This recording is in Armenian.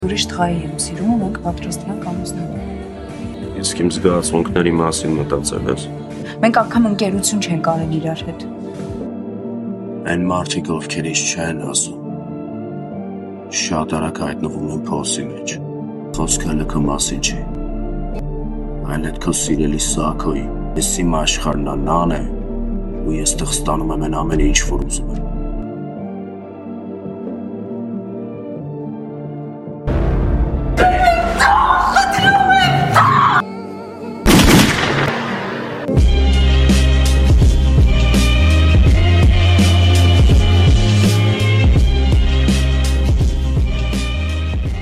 Ուրիշ տղայի եմ սիրում, մենք պատրաստվում ենք ամուսնանալ։ Իսկ իմ զգացմունքների մասին մտածել ես։ Մենք անգամ ընկերություն չենք արել իրար հետ։ Այն մարդիկ, ովքեր ինձ չեն ասում, շատ արագ հայտնվում են փոսի մեջ։ Խոսքը լքը մասին չի, այլ այդ քո սիրելի Սաքոյի, ես իմ աշխարհն նան է, ու ես տեղ ստանում եմ ամեն ինչ, որ ուզում եմ։